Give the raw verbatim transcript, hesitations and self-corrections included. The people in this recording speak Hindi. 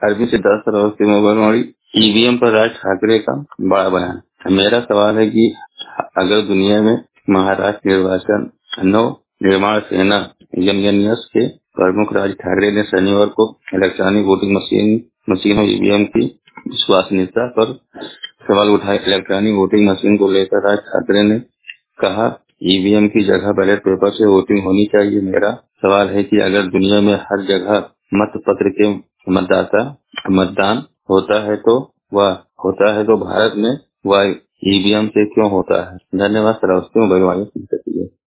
अरविंद सिद्धार्थ राव के मोबाइल ईवीएम पर राज ठाकरे का बड़ा बयान। मेरा सवाल है कि अगर दुनिया में महाराष्ट्र निर्वाचन नव निर्माण सेना एमएनएस के प्रमुख राज ठाकरे ने शनिवार को इलेक्ट्रॉनिक वोटिंग मशीन मशीनों ईवीएम की विश्वसनीयता पर सवाल उठाए। इलेक्ट्रॉनिक वोटिंग मशीन को लेकर राज ठाकरे ने कहा, ईवीएम की जगह बैलेट पेपर से वोटिंग होनी चाहिए। मेरा सवाल है कि अगर दुनिया में हर जगह मतपत्र के मतदाता मतदान होता है तो वह होता है तो भारत में वह ईवीएम से क्यों होता है? धन्यवाद। श्रावस्ती मोबाइल वाले।